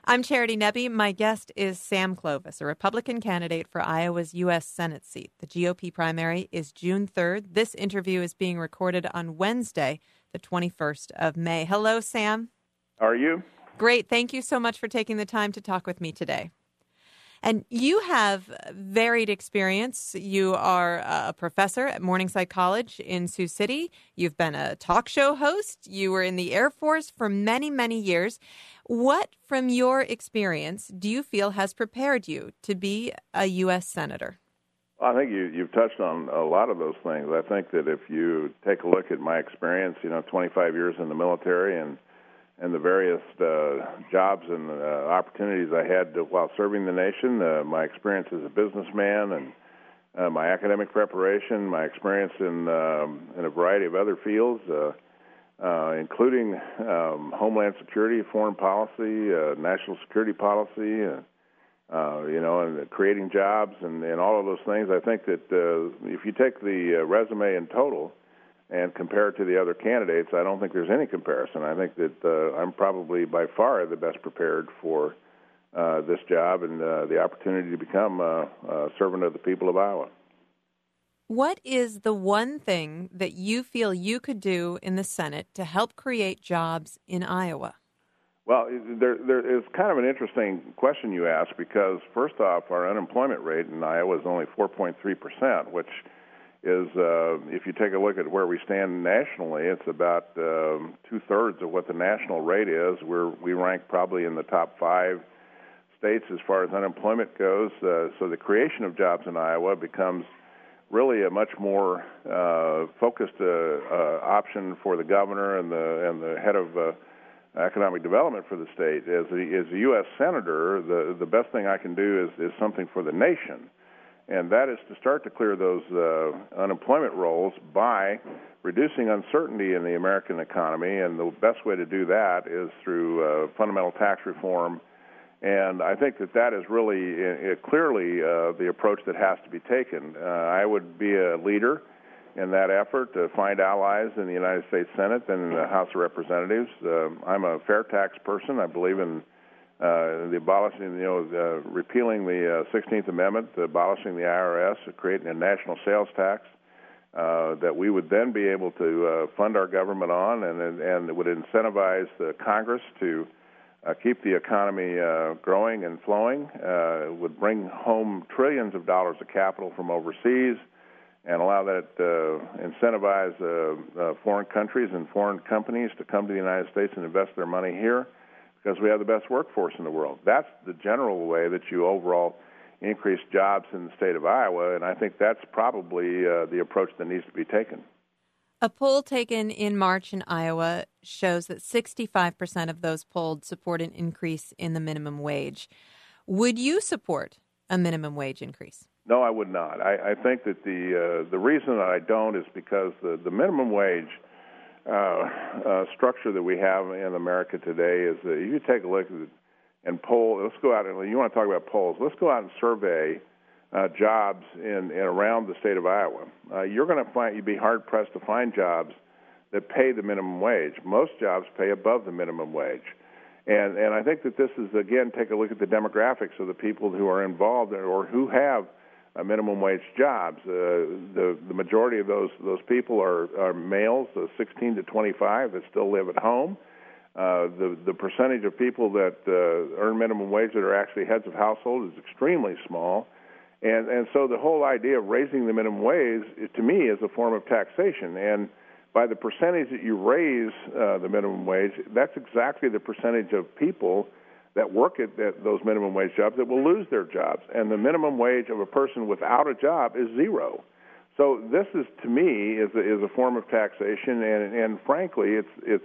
I'm Charity Nebbe. My guest is Sam Clovis, a Republican candidate for Iowa's U.S. Senate seat. The GOP primary is June 3rd. This interview is being recorded on Wednesday, the 21st of May. Hello, Sam. How are you? Great. Thank you so much for taking the time to talk with me today. And you have varied experience. You are a professor at Morningside College in Sioux City. You've been a talk show host. You were in the Air Force for many, many years. What, from your experience, do you feel has prepared you to be a U.S. Senator? Well, I think you've touched on a lot of those things. I think that if you take a look at my experience, 25 years in the military and the various jobs and opportunities I had while serving the nation, my experience as a businessman and my academic preparation, my experience in a variety of other fields, including homeland security, foreign policy, national security policy, and creating jobs and all of those things. I think that if you take the resume in total and compare it to the other candidates, I don't think there's any comparison. I think that I'm probably by far the best prepared for this job and the opportunity to become a servant of the people of Iowa. What is the one thing that you feel you could do in the Senate to help create jobs in Iowa? Well, there is kind of an interesting question you ask because, first off, our unemployment rate in Iowa is only 4.3%, which is, if you take a look at where we stand nationally, it's about two-thirds of what the national rate is. We rank probably in the top 5 states as far as unemployment goes. So the creation of jobs in Iowa becomes really a much more focused option for the governor and the head of economic development for the state. As a U.S. Senator, the best thing I can do is something for the nation. And that is to start to clear those unemployment rolls by reducing uncertainty in the American economy. And the best way to do that is through fundamental tax reform. And I think that is really clearly the approach that has to be taken. I would be a leader in that effort to find allies in the United States Senate and the House of Representatives. I'm a fair tax person. I believe in the abolishing, repealing the 16th Amendment, abolishing the IRS, creating a national sales tax that we would then be able to fund our government on, and it would incentivize the Congress to keep the economy growing and flowing. It would bring home trillions of dollars of capital from overseas and allow that incentivize foreign countries and foreign companies to come to the United States and invest their money here, because we have the best workforce in the world. That's the general way that you overall increase jobs in the state of Iowa, and I think that's probably the approach that needs to be taken. A poll taken in March in Iowa shows that 65% of those polled support an increase in the minimum wage. Would you support a minimum wage increase? No, I would not. I think that the reason that I don't is because the minimum wage structure that we have in America today is that you take a look at and poll. Let's go out and you want to talk about polls. Let's go out and survey jobs in around the state of Iowa. You're going to you'd be hard pressed to find jobs that pay the minimum wage. Most jobs pay above the minimum wage, and I think that this is, again, take a look at the demographics of the people who are involved or who have minimum wage jobs. The majority of those people are males, 16 to 25, that still live at home. The percentage of people that earn minimum wage that are actually heads of household is extremely small. And so the whole idea of raising the minimum wage, to me, is a form of taxation. And by the percentage that you raise the minimum wage, that's exactly the percentage of people that work at those minimum wage jobs that will lose their jobs. And the minimum wage of a person without a job is zero. So this is, to me, is a form of taxation, and frankly,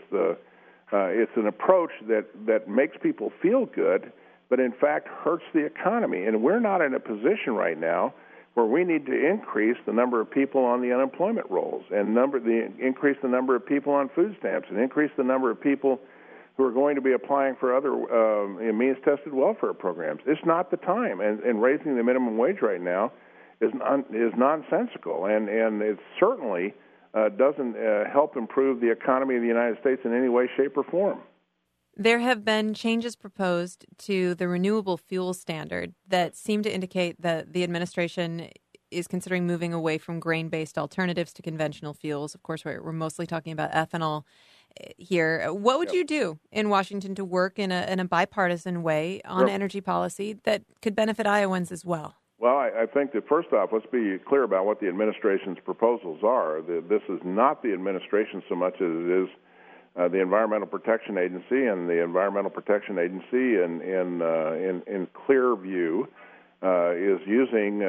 it's an approach that makes people feel good, but in fact hurts the economy. And we're not in a position right now where we need to increase the number of people on the unemployment rolls and increase the number of people on food stamps and increase the number of people who are going to be applying for other means-tested welfare programs. It's not the time, and raising the minimum wage right now is nonsensical, and it certainly doesn't help improve the economy of the United States in any way, shape, or form. There have been changes proposed to the renewable fuel standard that seem to indicate that the administration is considering moving away from grain-based alternatives to conventional fuels. Of course, we're mostly talking about ethanol here. What would you do in Washington to work in a bipartisan way on energy policy that could benefit Iowans as well? Well, I think that first off, let's be clear about what the administration's proposals are. This is not the administration so much as it is the Environmental Protection Agency, and the Environmental Protection Agency, in clear view, is using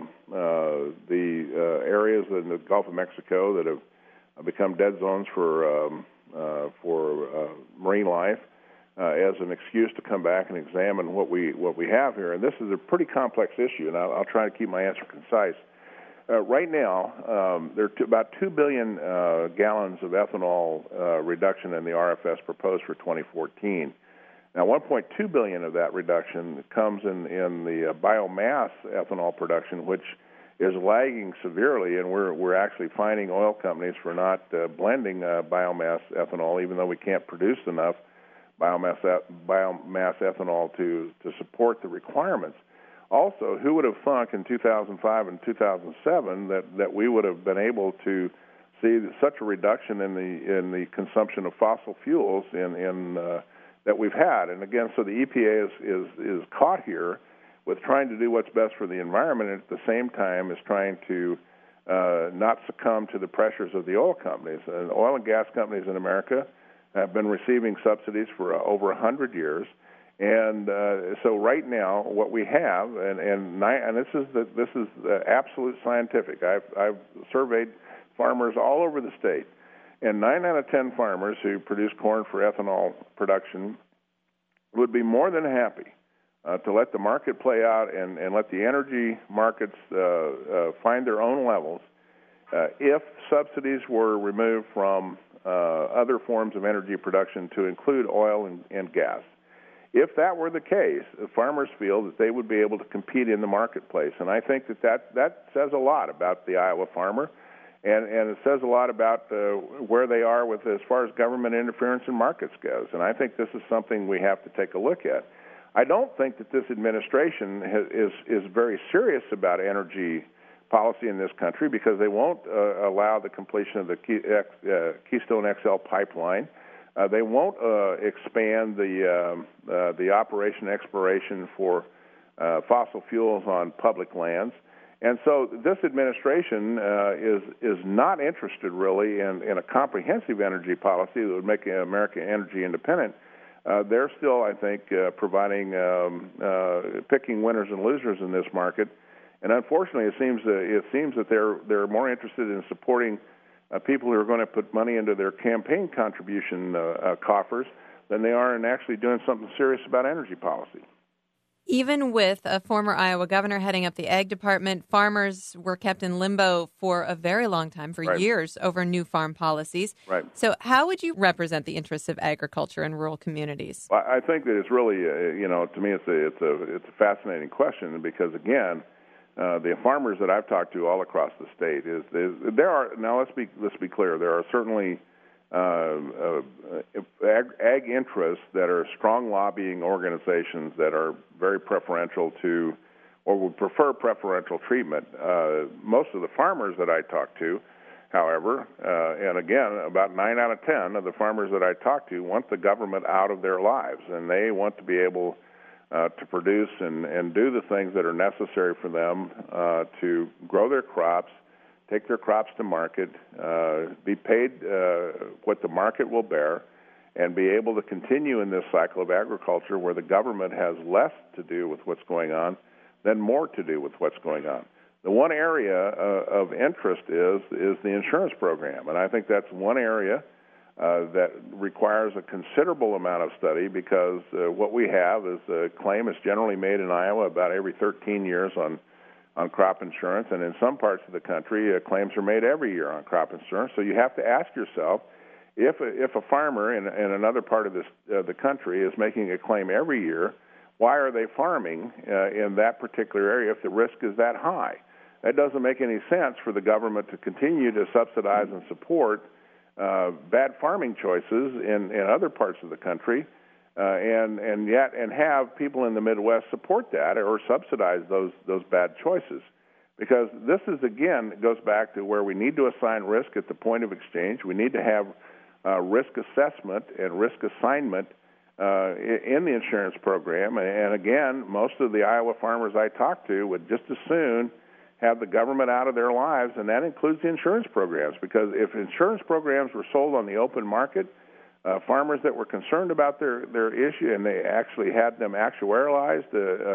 the areas in the Gulf of Mexico that have become dead zones for marine life as an excuse to come back and examine what we have here. And this is a pretty complex issue, and I'll try to keep my answer concise. Right now, there are about 2 billion gallons of ethanol reduction in the RFS proposed for 2014. Now, 1.2 billion of that reduction comes in the biomass ethanol production, which is lagging severely, and we're actually fining oil companies for not blending biomass ethanol, even though we can't produce enough biomass ethanol to support the requirements. Also, who would have thunk in 2005 and 2007 that we would have been able to see such a reduction in the consumption of fossil fuels that we've had? And again, so the EPA is caught here with trying to do what's best for the environment, and at the same time is trying to not succumb to the pressures of the oil companies. And oil and gas companies in America have been receiving subsidies for over 100 years. And so right now, what we have, and this is absolute scientific. I've surveyed farmers all over the state, and 9 out of 10 farmers who produce corn for ethanol production would be more than happy to let the market play out and let the energy markets find their own levels if subsidies were removed from other forms of energy production to include oil and gas. If that were the case, farmers feel that they would be able to compete in the marketplace. And I think that says a lot about the Iowa farmer, and it says a lot about where they are with as far as government interference in markets goes. And I think this is something we have to take a look at. I don't think that this administration is very serious about energy policy in this country because they won't allow the completion of the Keystone XL pipeline. They won't expand the operation exploration for fossil fuels on public lands. And so this administration is not interested really in a comprehensive energy policy that would make America energy independent. They're still, I think, picking winners and losers in this market. And unfortunately, it seems that they're more interested in supporting people who are going to put money into their campaign contribution coffers than they are in actually doing something serious about energy policy. Even with a former Iowa governor heading up the ag department, farmers were kept in limbo for a very long time, for years, over new farm policies. Right. So how would you represent the interests of agriculture in rural communities? Well, I think that it's really, to me, it's a fascinating question because, again, the farmers that I've talked to all across the state there are now. Let's be clear. There are certainly ag interests that are strong lobbying organizations that are very preferential to, or would prefer preferential treatment. Most of the farmers that I talk to, however, and again, about 9 out of 10 of the farmers that I talk to want the government out of their lives, and they want to be able to produce and do the things that are necessary for them to grow their crops, take their crops to market, be paid what the market will bear, and be able to continue in this cycle of agriculture where the government has less to do with what's going on than more to do with what's going on. The one area of interest is the insurance program, and I think that's one area that requires a considerable amount of study because what we have is a claim is generally made in Iowa about every 13 years on crop insurance, and in some parts of the country, claims are made every year on crop insurance. So you have to ask yourself, if a farmer in another part of the country is making a claim every year, why are they farming in that particular area if the risk is that high? That doesn't make any sense for the government to continue to subsidize and support bad farming choices in other parts of the country and have people in the Midwest support that or subsidize those bad choices. Because this is, again, it goes back to where we need to assign risk at the point of exchange. We need to have risk assessment and risk assignment in the insurance program. And again, most of the Iowa farmers I talk to would just as soon have the government out of their lives, and that includes the insurance programs. Because if insurance programs were sold on the open market, farmers that were concerned about their issue and they actually had them actuarialized,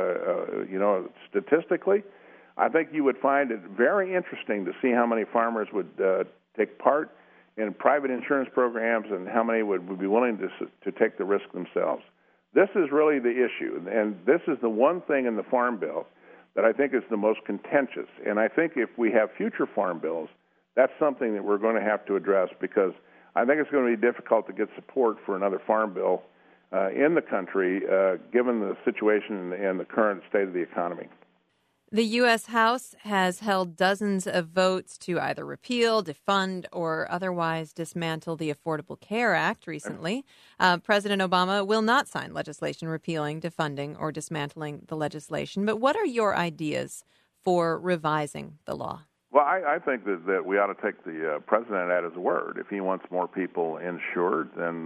statistically, I think you would find it very interesting to see how many farmers would take part in private insurance programs and how many would be willing to take the risk themselves. This is really the issue, and this is the one thing in the Farm Bill that I think is the most contentious. And I think if we have future farm bills, that's something that we're going to have to address, because I think it's going to be difficult to get support for another farm bill in the country, given the situation and the current state of the economy. The U.S. House has held dozens of votes to either repeal, defund, or otherwise dismantle the Affordable Care Act recently. President Obama will not sign legislation repealing, defunding, or dismantling the legislation. But what are your ideas for revising the law? Well, I think that we ought to take the president at his word. If he wants more people insured, then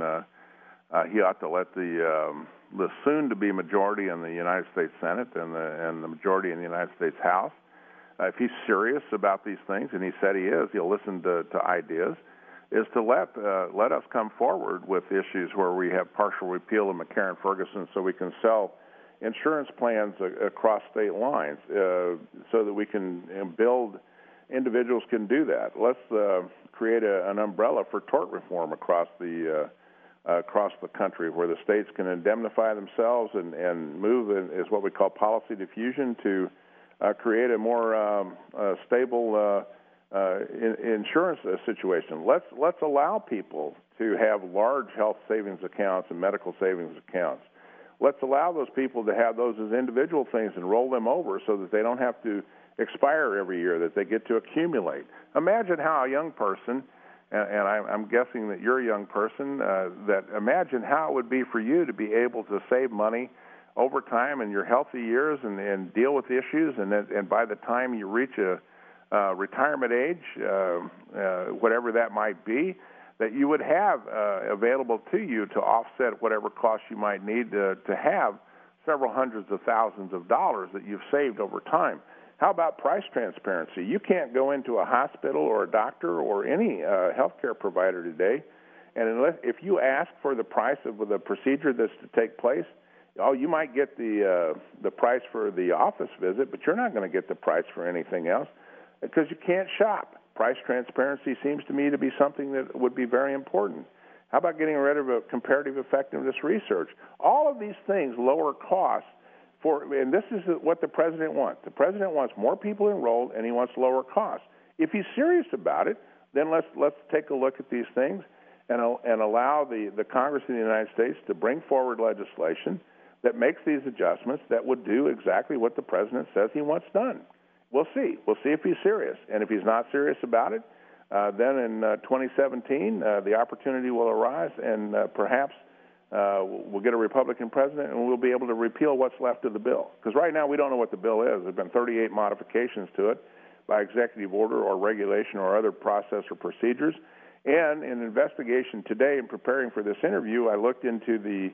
he ought to let the soon-to-be majority in the United States Senate and the majority in the United States House, if he's serious about these things, and he said he is, he'll listen to ideas, is to let us come forward with issues where we have partial repeal of McCarran-Ferguson so we can sell insurance plans across state lines so that we can build individuals can do that. Let's create an umbrella for tort reform across the country, where the states can indemnify themselves and move is what we call policy diffusion to create a more stable insurance situation. Let's allow people to have large health savings accounts and medical savings accounts. Let's allow those people to have those as individual things and roll them over so that they don't have to expire every year, that they get to accumulate. Imagine how a young person, and I'm guessing that you're a young person, that imagine how it would be for you to be able to save money over time in your healthy years and deal with issues, and by the time you reach a retirement age, whatever that might be, that you would have available to you to offset whatever costs you might need to have several hundreds of thousands of dollars that you've saved over time. How about price transparency? You can't go into a hospital or a doctor or any healthcare provider today, and if you ask for the price of the procedure that's to take place, you might get the price for the office visit, but you're not going to get the price for anything else because you can't shop. Price transparency seems to me to be something that would be very important. How about getting rid of comparative effectiveness research? All of these things lower costs. And this is what the president wants. The president wants more people enrolled, and he wants lower costs. If he's serious about it, then let's take a look at these things and allow the Congress of the United States to bring forward legislation that makes these adjustments that would do exactly what the president says he wants done. We'll see. We'll see if he's serious. And if he's not serious about it, then in 2017, the opportunity will arise, and perhaps we'll get a Republican president, and we'll be able to repeal what's left of the bill. Because right now we don't know what the bill is. There have been 38 modifications to it by executive order or regulation or other process or procedures. And in an investigation today, in preparing for this interview, I looked into the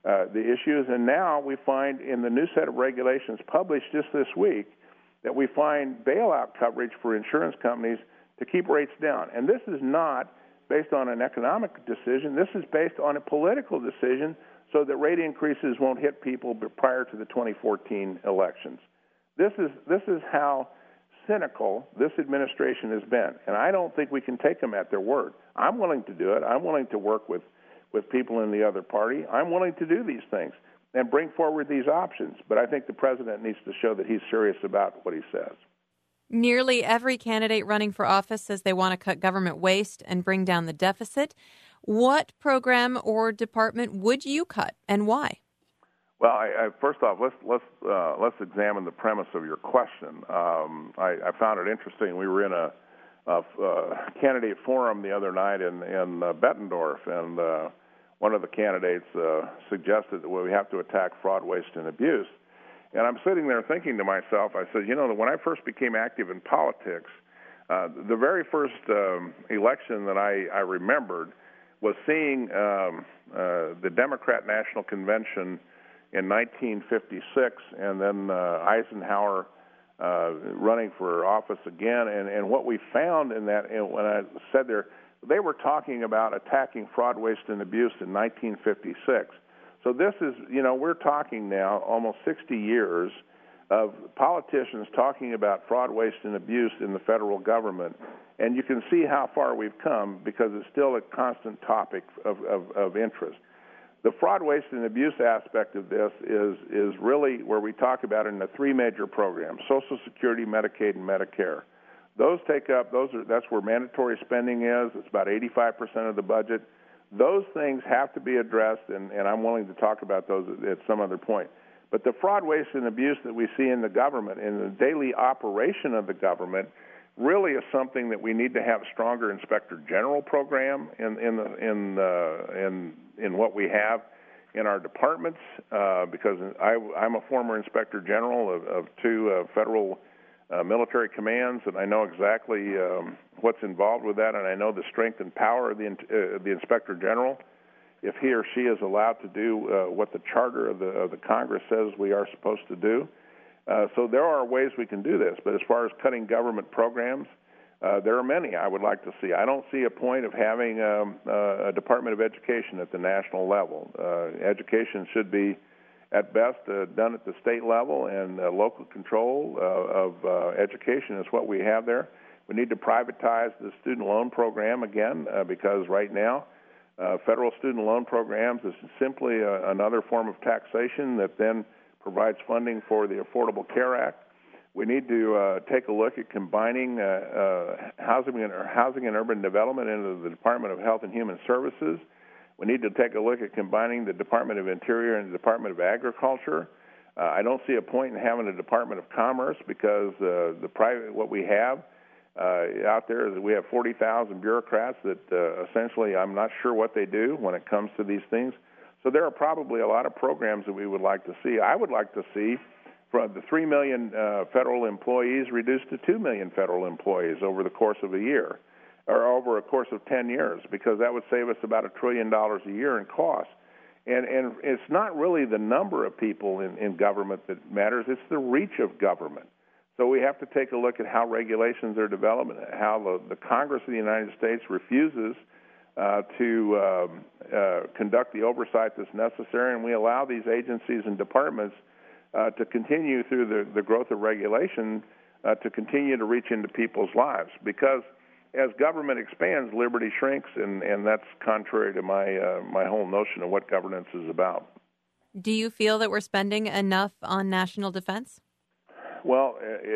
issues, and now we find in the new set of regulations published just this week that we find bailout coverage for insurance companies to keep rates down. And this is not based on an economic decision. This is based on a political decision so that rate increases won't hit people prior to the 2014 elections. This is how cynical this administration has been, and I don't think we can take them at their word. I'm willing to do it. I'm willing to work with people in the other party. I'm willing to do these things and bring forward these options, but I think the president needs to show that he's serious about what he says. Nearly every candidate running for office says they want to cut government waste and bring down the deficit. What program or department would you cut, and why? Well, first off, let's examine the premise of your question. I found it interesting. We were in a candidate forum the other night in Bettendorf, and one of the candidates suggested that we have to attack fraud, waste, and abuse. And I'm sitting there thinking to myself, I said, when I first became active in politics, the very first election that I remembered was seeing the Democrat National Convention in 1956, and then Eisenhower running for office again. And what we found in that, and when I said there, they were talking about attacking fraud, waste, and abuse in 1956. So this is, we're talking now almost 60 years of politicians talking about fraud, waste, and abuse in the federal government. And you can see how far we've come because it's still a constant topic of interest. The fraud, waste, and abuse aspect of this is really where we talk about it in the three major programs: Social Security, Medicaid, and Medicare. That's where mandatory spending is. It's about 85% of the budget. Those things have to be addressed, and I'm willing to talk about those at some other point. But the fraud, waste, and abuse that we see in the government, in the daily operation of the government, really is something that we need to have a stronger inspector general program in what we have in our departments. Because I'm a former inspector general of two federal military commands, and I know exactly what's involved with that, and I know the strength and power of the inspector general. If he or she is allowed to do what the charter of the Congress says we are supposed to do. So there are ways we can do this, but as far as cutting government programs, there are many I would like to see. I don't see a point of having a Department of Education at the national level. Education should be, at best, done at the state level, and local control of education is what we have there. We need to privatize the student loan program again because right now federal student loan programs is simply another form of taxation that then provides funding for the Affordable Care Act. We need to take a look at combining housing and urban development into the Department of Health and Human Services. We need to take a look at combining the Department of Interior and the Department of Agriculture. I don't see a point in having a Department of Commerce because what we have out there is that we have 40,000 bureaucrats that essentially I'm not sure what they do when it comes to these things. So there are probably a lot of programs that we would like to see. I would like to see from the 3 million federal employees reduced to 2 million federal employees over the course of a year, or over a course of 10 years, because that would save us about $1 trillion a year in costs. And it's not really the number of people in government that matters, it's the reach of government. So we have to take a look at how regulations are developed, how the Congress of the United States refuses to conduct the oversight that's necessary, and we allow these agencies and departments to continue through the growth of regulation to continue to reach into people's lives. Because as government expands, liberty shrinks, and that's contrary to my whole notion of what governance is about. Do you feel that we're spending enough on national defense? Well,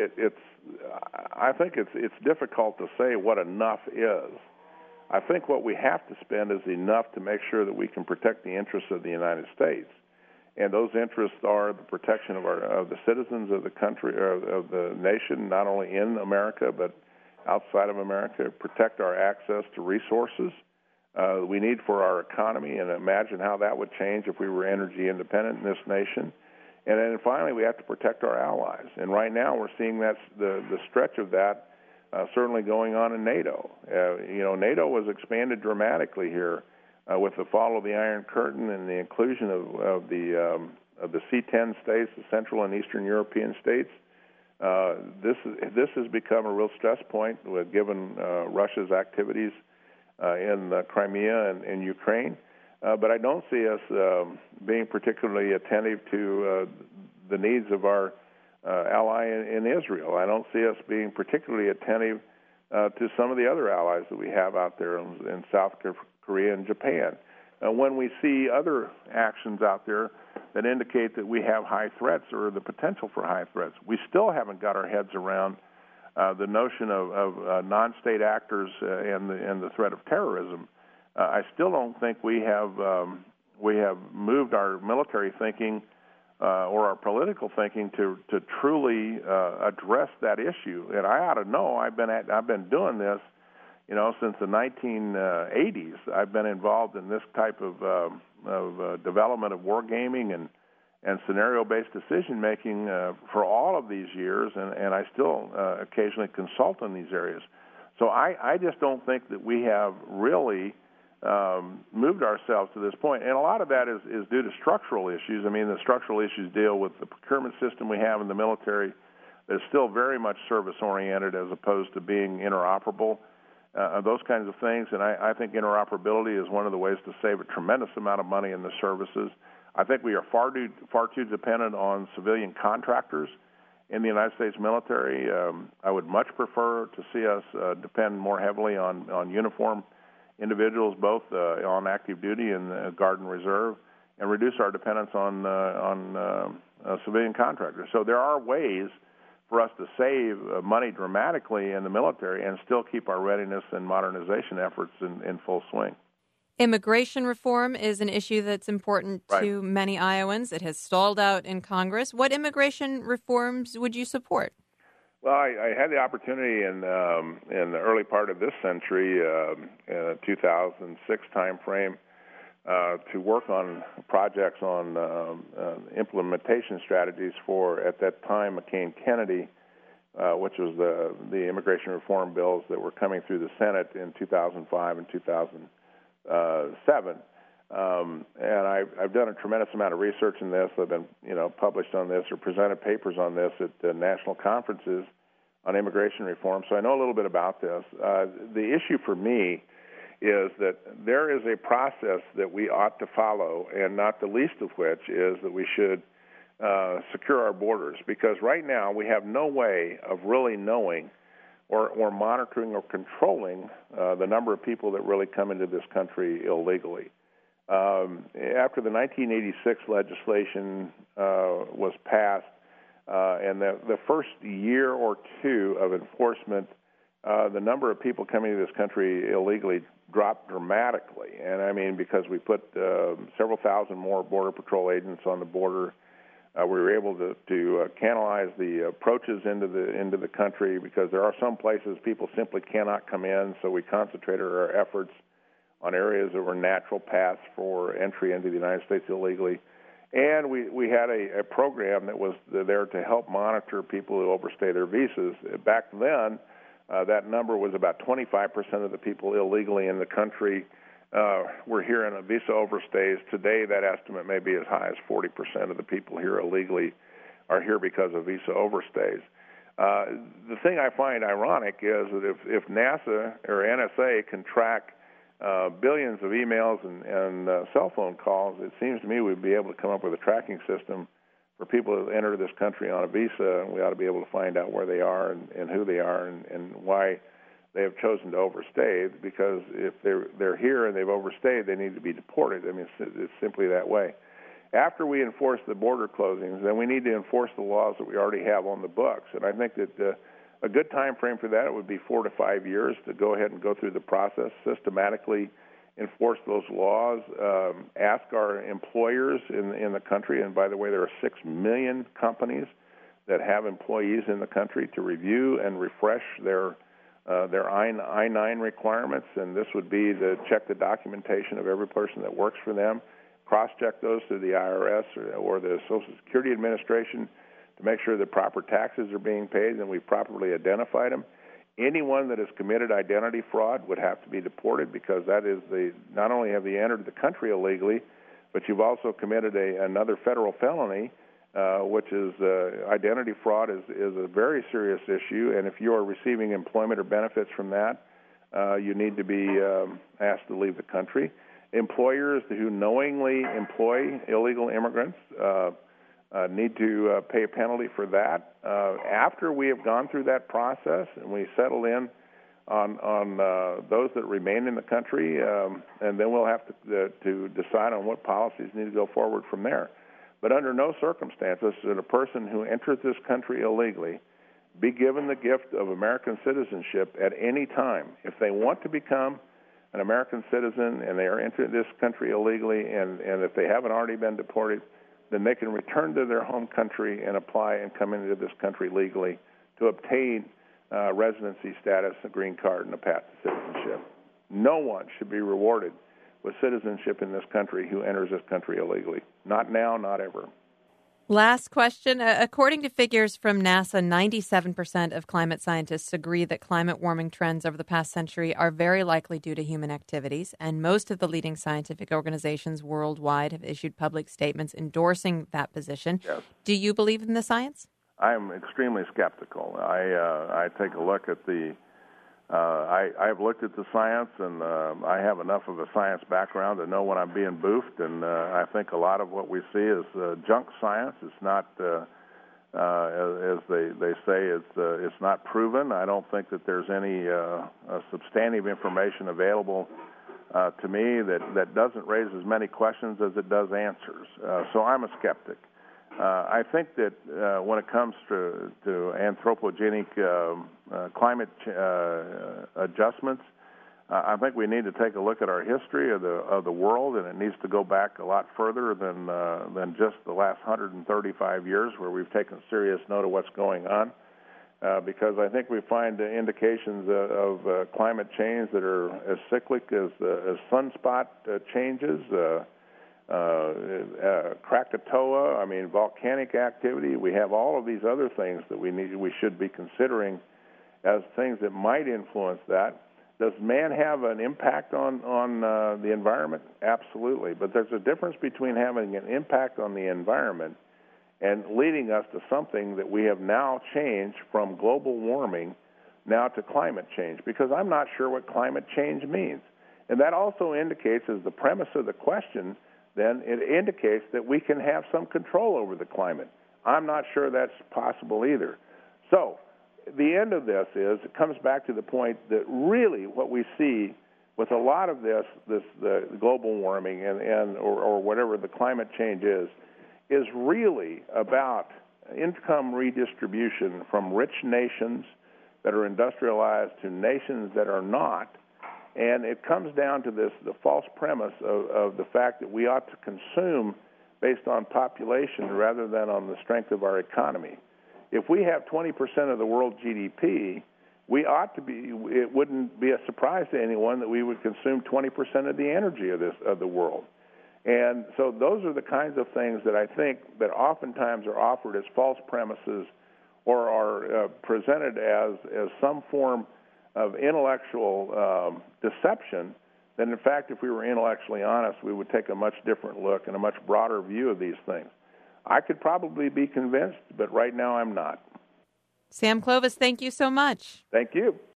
I think it's difficult to say what enough is. I think what we have to spend is enough to make sure that we can protect the interests of the United States, and those interests are the protection of the citizens of the country, or of the nation, not only in America but outside of America. Protect our access to resources we need for our economy, and imagine how that would change if we were energy independent in this nation. And then finally, we have to protect our allies. And right now, we're seeing that's the stretch of that certainly going on in NATO. NATO was expanded dramatically here with the fall of the Iron Curtain and the inclusion of the C-10 states, the Central and Eastern European states. This has become a real stress point given Russia's activities in Crimea and Ukraine. But I don't see us being particularly attentive to the needs of our ally in Israel. I don't see us being particularly attentive to some of the other allies that we have out there in South Korea and Japan. When we see other actions out there that indicate that we have high threats or the potential for high threats, we still haven't got our heads around the notion of non-state actors and the threat of terrorism. I still don't think we have moved our military thinking or our political thinking to truly address that issue. And I ought to know. I've been doing this since the 1980s, I've been involved in this type of development of wargaming and scenario-based decision-making for all of these years, and I still occasionally consult in these areas. So I just don't think that we have really moved ourselves to this point. And a lot of that is due to structural issues. I mean, the structural issues deal with the procurement system we have in the military that is still very much service-oriented as opposed to being interoperable, those kinds of things. And I think interoperability is one of the ways to save a tremendous amount of money in the services. I think we are far too dependent on civilian contractors in the United States military. I would much prefer to see us depend more heavily on uniform individuals, both on active duty and Guard and Reserve, and reduce our dependence on civilian contractors. So there are ways for us to save money dramatically in the military and still keep our readiness and modernization efforts in full swing. Immigration reform is an issue that's important to many Iowans. It has stalled out in Congress. What immigration reforms would you support? Well, I had the opportunity in the early part of this century, in the 2006 timeframe, to work on projects on implementation strategies for, at that time, McCain-Kennedy, which was the immigration reform bills that were coming through the Senate in 2005 and 2007. And I've done a tremendous amount of research in this. I've been, published on this or presented papers on this at national conferences on immigration reform, so I know a little bit about this. The issue for me is that there is a process that we ought to follow, and not the least of which is that we should secure our borders, because right now we have no way of really knowing or monitoring or controlling the number of people that really come into this country illegally. After the 1986 legislation was passed, and the first year or two of enforcement, the number of people coming to this country illegally dropped dramatically. And I mean, because we put several thousand more Border Patrol agents on the border, we were able to canalize the approaches into the country, because there are some places people simply cannot come in, so we concentrated our efforts on areas that were natural paths for entry into the United States illegally. And we had a program that was there to help monitor people who overstay their visas. Back then, that number was about 25% of the people illegally in the country were here in a visa overstays. Today, that estimate may be as high as 40% of the people here illegally are here because of visa overstays. The thing I find ironic is that if NASA or NSA can track billions of emails and cell phone calls, it seems to me we'd be able to come up with a tracking system for people who enter this country on a visa, and we ought to be able to find out where they are and who they are and why they have chosen to overstay, because if they're here and they've overstayed, they need to be deported. I mean, it's simply that way. After we enforce the border closings, then we need to enforce the laws that we already have on the books. And I think that a good time frame for that would be 4 to 5 years to go ahead and go through the process, systematically enforce those laws, ask our employers in the country, and by the way, there are 6 million companies that have employees in the country, to review and refresh their I-9 requirements, and this would be to check the documentation of every person that works for them, cross-check those through the IRS or the Social Security Administration to make sure that proper taxes are being paid and we've properly identified them. Anyone that has committed identity fraud would have to be deported, because that is not only have you entered the country illegally, but you've also committed another federal felony, which is identity fraud is a very serious issue, and if you are receiving employment or benefits from that, you need to be asked to leave the country. Employers who knowingly employ illegal immigrants need to pay a penalty for that. After we have gone through that process and we settle in on those that remain in the country, and then we'll have to decide on what policies need to go forward from there. But under no circumstances should a person who enters this country illegally be given the gift of American citizenship at any time. If they want to become an American citizen and they are entering this country illegally, and if they haven't already been deported, then they can return to their home country and apply and come into this country legally to obtain residency status, a green card, and a path to citizenship. No one should be rewarded with citizenship in this country who enters this country illegally. Not now, not ever. Last question. According to figures from NASA, 97% of climate scientists agree that climate warming trends over the past century are very likely due to human activities, and most of the leading scientific organizations worldwide have issued public statements endorsing that position. Yes. Do you believe in the science? I'm extremely skeptical. I take a look at the I've looked at the science, and I have enough of a science background to know when I'm being boofed, and I think a lot of what we see is junk science. It's not, as they say, it's not proven. I don't think that there's any substantive information available to me that doesn't raise as many questions as it does answers. So I'm a skeptic. I think that when it comes to anthropogenic climate adjustments, I think we need to take a look at our history of the world, and it needs to go back a lot further than just the last 135 years, where we've taken serious note of what's going on. Because I think we find indications of climate change that are as cyclic as sunspot changes. Krakatoa, volcanic activity. We have all of these other things that we should be considering as things that might influence that. Does man have an impact on the environment? Absolutely. But there's a difference between having an impact on the environment and leading us to something that we have now changed from global warming now to climate change, because I'm not sure what climate change means. And that also indicates, as the premise of the question, then it indicates that we can have some control over the climate. I'm not sure that's possible either. So the end of this is, it comes back to the point that really what we see with a lot of the global warming or whatever the climate change is really about income redistribution from rich nations that are industrialized to nations that are not. And it comes down to the false premise of the fact that we ought to consume based on population rather than on the strength of our economy. If we have 20% of the world GDP, we ought to be. It wouldn't be a surprise to anyone that we would consume 20% of the energy of the world. And so those are the kinds of things that I think that oftentimes are offered as false premises or are presented as some form of intellectual deception, then in fact, if we were intellectually honest, we would take a much different look and a much broader view of these things. I could probably be convinced, but right now I'm not. Sam Clovis, thank you so much. Thank you.